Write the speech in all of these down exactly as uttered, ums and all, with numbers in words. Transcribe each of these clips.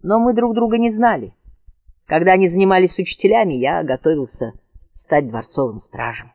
Но мы друг друга не знали. Когда они занимались с учителями, я готовился стать дворцовым стражем.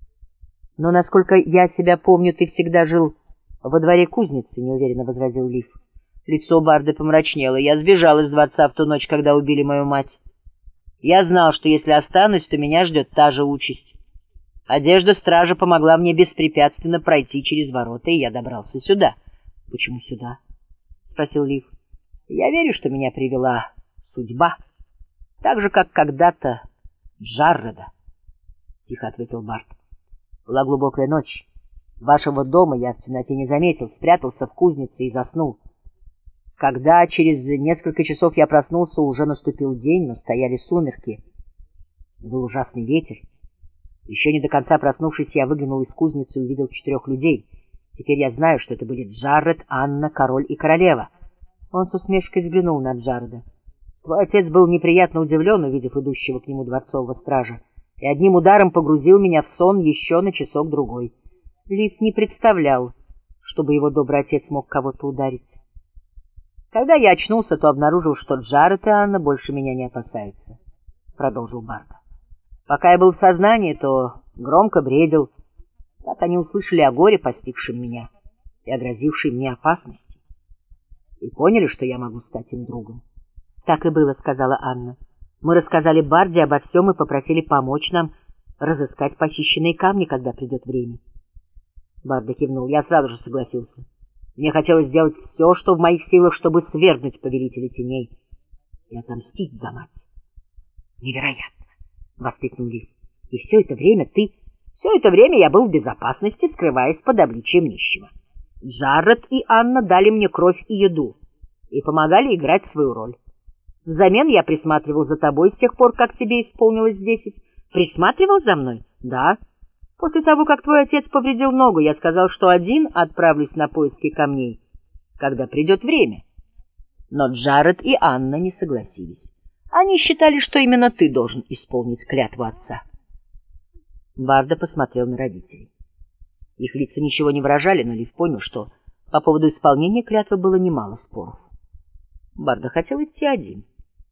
Но, насколько я себя помню, ты всегда жил во дворе кузницы, — неуверенно возразил Лив. Лицо Барды помрачнело. Я сбежал из дворца в ту ночь, когда убили мою мать. Я знал, что если останусь, то меня ждет та же участь. Одежда стража помогла мне беспрепятственно пройти через ворота, и я добрался сюда. — Почему сюда? — спросил Лив. — Я верю, что меня привела судьба, так же, как когда-то Джарреда, — тихо ответил Бард. Была глубокая ночь. Вашего дома я в темноте не заметил, спрятался в кузнице и заснул. Когда через несколько часов я проснулся, уже наступил день, но стояли сумерки. Был ужасный ветер. Еще не до конца проснувшись, я выглянул из кузницы и увидел четырех людей. Теперь я знаю, что это были Джарред, Анна, король и королева. Он с усмешкой взглянул на Джарреда. Твой отец был неприятно удивлен, увидев идущего к нему дворцового стража, и одним ударом погрузил меня в сон еще на часок-другой. Лив не представлял, чтобы его добрый отец мог кого-то ударить. Когда я очнулся, то обнаружил, что Джарред и Анна больше меня не опасаются, — продолжил Барда. Пока я был в сознании, то громко бредил. Так они услышали о горе, постигшем меня, и о грозившей мне опасности, и поняли, что я могу стать им другом. — Так и было, — сказала Анна. Мы рассказали Барде обо всем и попросили помочь нам разыскать похищенные камни, когда придет время. Барда кивнул. Я сразу же согласился. Мне хотелось сделать все, что в моих силах, чтобы свергнуть повелителя теней и отомстить за мать. — Невероятно! — воскликнул Лив. — И все это время ты... Все это время я был в безопасности, скрываясь под обличием нищего. Джарред и Анна дали мне кровь и еду и помогали играть свою роль. Взамен я присматривал за тобой с тех пор, как тебе исполнилось десять. Присматривал за мной? Да. После того, как твой отец повредил ногу, я сказал, что один отправлюсь на поиски камней, когда придет время. Но Джарред и Анна не согласились. Они считали, что именно ты должен исполнить клятву отца. Барда посмотрел на родителей. Их лица ничего не выражали, но Лив понял, что по поводу исполнения клятвы было немало споров. Барда хотел идти один.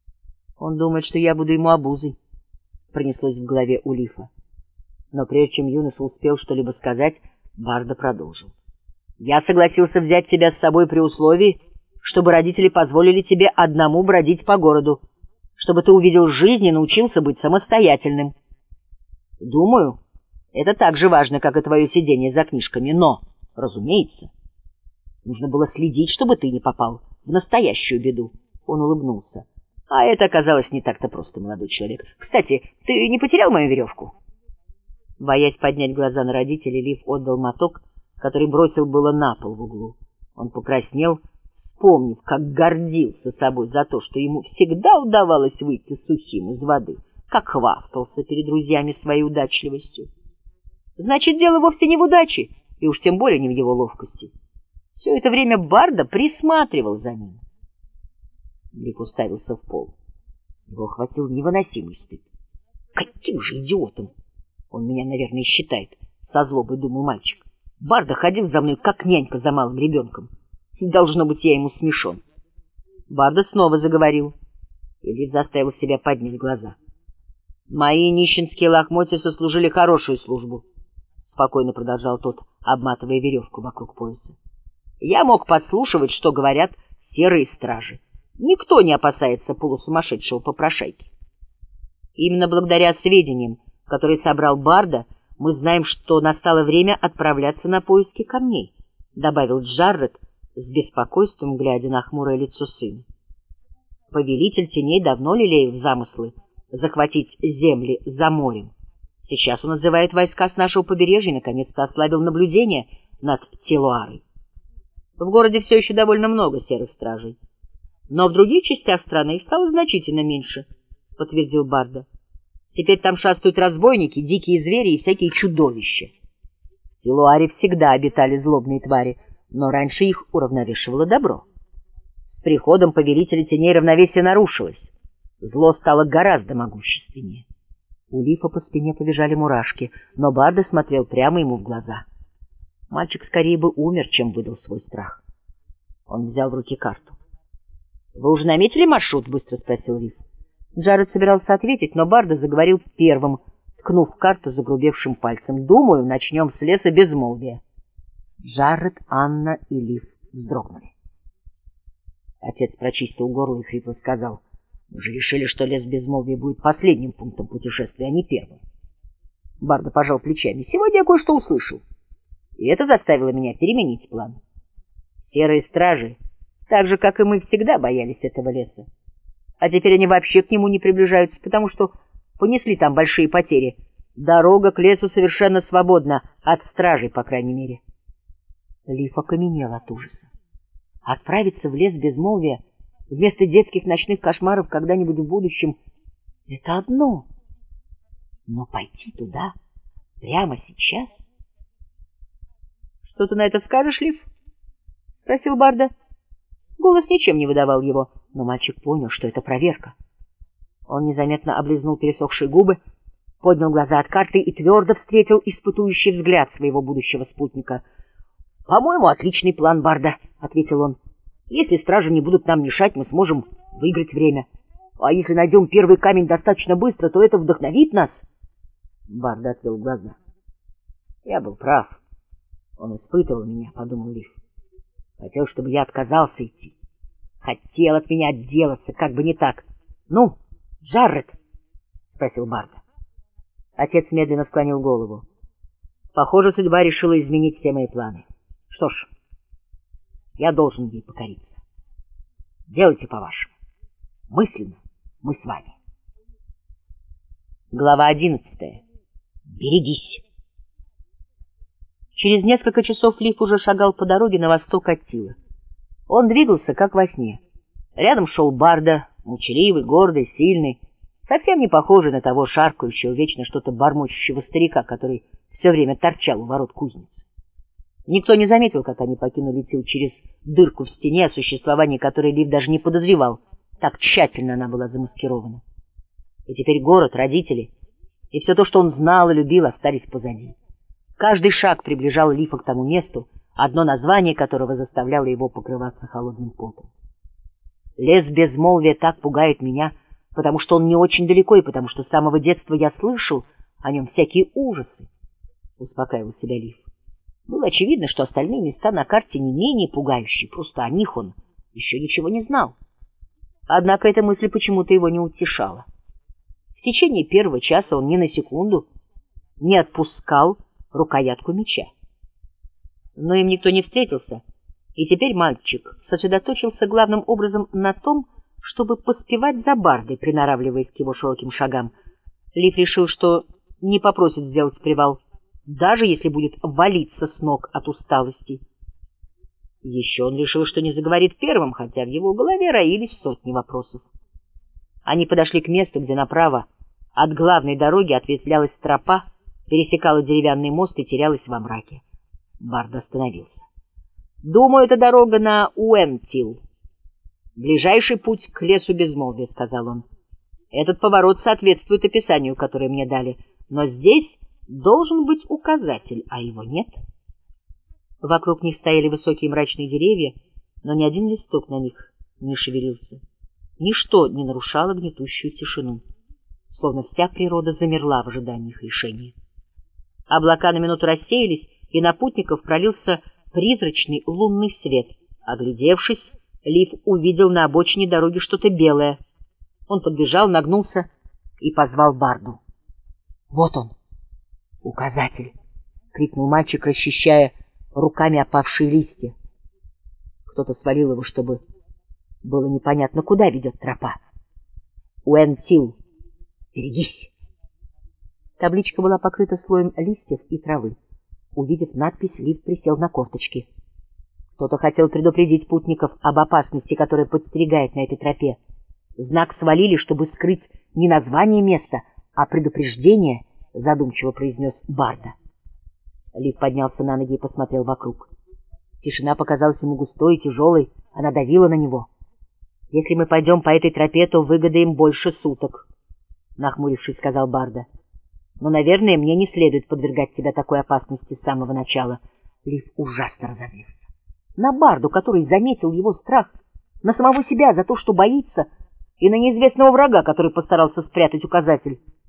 Он думает, что я буду ему обузой, пронеслось в голове у Лифа. Но прежде чем юноша успел что-либо сказать, Барда продолжил. Я согласился взять тебя с собой при условии, чтобы родители позволили тебе одному бродить по городу, чтобы ты увидел жизнь и научился быть самостоятельным. Думаю, это так же важно, как и твое сидение за книжками, но, разумеется, нужно было следить, чтобы ты не попал в настоящую беду. Он улыбнулся. А это оказалось не так-то просто, молодой человек. Кстати, ты не потерял мою веревку? Боясь поднять глаза на родителей, Лив отдал моток, который бросил было на пол в углу. Он покраснел, вспомнив, как гордился собой за то, что ему всегда удавалось выйти сухим из воды, как хвастался перед друзьями своей удачливостью. Значит, дело вовсе не в удаче, и уж тем более не в его ловкости. Все это время Барда присматривал за ним. Лив уставился в пол. Его охватил невыносимый стыд. Каким же идиотом! Он меня, наверное, считает, со злобой думал мальчик. Барда ходил за мной, как нянька за малым ребенком. Должно быть, я ему смешон. Барда снова заговорил, и Лив заставил себя поднять глаза. Мои нищенские лохмотья сослужили хорошую службу, спокойно продолжал тот, обматывая веревку вокруг пояса. Я мог подслушивать, что говорят серые стражи. Никто не опасается полусумасшедшего попрошайки. Именно благодаря сведениям, которые собрал Барда, мы знаем, что настало время отправляться на поиски камней, — добавил Джарред с беспокойством, глядя на хмурое лицо сына. Повелитель теней давно лелеял замыслы захватить земли за морем. Сейчас он отзывает войска с нашего побережья и, наконец-то, ослабил наблюдение над Телуарой. В городе все еще довольно много серых стражей, но в других частях страны их стало значительно меньше, — подтвердил Барда. Теперь там шастают разбойники, дикие звери и всякие чудовища. В Телуаре всегда обитали злобные твари, но раньше их уравновешивало добро. С приходом повелителя теней равновесие нарушилось. Зло стало гораздо могущественнее. У Лифа по спине побежали мурашки, но Барда смотрел прямо ему в глаза. Мальчик скорее бы умер, чем выдал свой страх. Он взял в руки карту. Вы уже наметили маршрут? — быстро спросил Лив. Джаред собирался ответить, но Барда заговорил первым, ткнув в карту загрубевшим пальцем. «Думаю, начнем с леса безмолвия». Джаред, Анна и Лив вздрогнули. Отец прочистил горло и хрипло сказал: «Мы же решили, что лес безмолвия будет последним пунктом путешествия, а не первым». Барда пожал плечами. «Сегодня я кое-что услышал, и это заставило меня переменить план. Серые стражи, так же, как и мы, всегда боялись этого леса. А теперь они вообще к нему не приближаются, потому что понесли там большие потери. Дорога к лесу совершенно свободна, от стражей, по крайней мере». Лив окаменел от ужаса. Отправиться в лес безмолвия вместо детских ночных кошмаров когда-нибудь в будущем — это одно. Но пойти туда прямо сейчас? — Что ты на это скажешь, Лив? — спросил Барда. Голос ничем не выдавал его, но мальчик понял, что это проверка. Он незаметно облизнул пересохшие губы, поднял глаза от карты и твердо встретил испытующий взгляд своего будущего спутника. — По-моему, отличный план, Барда, — ответил он. — Если стражи не будут нам мешать, мы сможем выиграть время. А если найдем первый камень достаточно быстро, то это вдохновит нас. Барда отвел глаза. — Я был прав. Он испытывал меня, — подумал Лив. Хотел, чтобы я отказался идти. Хотел от меня отделаться, как бы не так. — Ну, Джаред? — спросил Барда. Отец медленно склонил голову. Похоже, судьба решила изменить все мои планы. Что ж, я должен ей покориться. Делайте по-вашему. Мысленно мы с вами. Глава одиннадцатая. Берегись. Через несколько часов Лив уже шагал по дороге на восток от Тила. Он двигался, как во сне. Рядом шел Барда, молчаливый, гордый, сильный, совсем не похожий на того шаркающего, вечно что-то бормочущего старика, который все время торчал у ворот кузницы. Никто не заметил, как они покинули Тил через дырку в стене, о существовании которой Лив даже не подозревал. Так тщательно она была замаскирована. И теперь город, родители и все то, что он знал и любил, остались позади. Каждый шаг приближал Лифа к тому месту, одно название которого заставляло его покрываться холодным потом. Лес безмолвия так пугает меня, потому что он не очень далеко, и потому что с самого детства я слышал о нем всякие ужасы, — успокаивал себя Лив. Было очевидно, что остальные места на карте не менее пугающие, просто о них он еще ничего не знал. Однако эта мысль почему-то его не утешала. В течение первого часа он ни на секунду не отпускал рукоятку меча. Но им никто не встретился, и теперь мальчик сосредоточился главным образом на том, чтобы поспевать за Бардой, приноравливаясь к его широким шагам. Лив решил, что не попросит сделать привал, даже если будет валиться с ног от усталости. Еще он решил, что не заговорит первым, хотя в его голове роились сотни вопросов. Они подошли к месту, где направо от главной дороги ответвлялась тропа, пересекала деревянный мост и терялась во мраке. Барда остановился. — Думаю, это дорога на Уэмтил. Ближайший путь к лесу безмолвия, — сказал он. Этот поворот соответствует описанию, которое мне дали, но здесь должен быть указатель, а его нет. Вокруг них стояли высокие мрачные деревья, но ни один листок на них не шевелился. Ничто не нарушало гнетущую тишину, словно вся природа замерла в ожидании их решения. Облака на минуту рассеялись, и на путников пролился призрачный лунный свет. Оглядевшись, Лив увидел на обочине дороги что-то белое. Он подбежал, нагнулся и позвал Барду. — Вот он, указатель! — крикнул мальчик, расчищая руками опавшие листья. Кто-то свалил его, чтобы было непонятно, куда ведет тропа. — Уэмтил! Берегись! Табличка была покрыта слоем листьев и травы. Увидев надпись, Лив присел на корточки. Кто-то хотел предупредить путников об опасности, которая подстерегает на этой тропе. Знак свалили, чтобы скрыть не название места, а предупреждение, — задумчиво произнес Барда. Лив поднялся на ноги и посмотрел вокруг. Тишина показалась ему густой и тяжелой, она давила на него. — Если мы пойдем по этой тропе, то выгодаем больше суток, — нахмурившись, сказал Барда. — Но, наверное, мне не следует подвергать тебя такой опасности с самого начала. Лив ужасно разозлился на Барду, который заметил его страх на самого себя за то, что боится, и на неизвестного врага, который постарался спрятать указатель.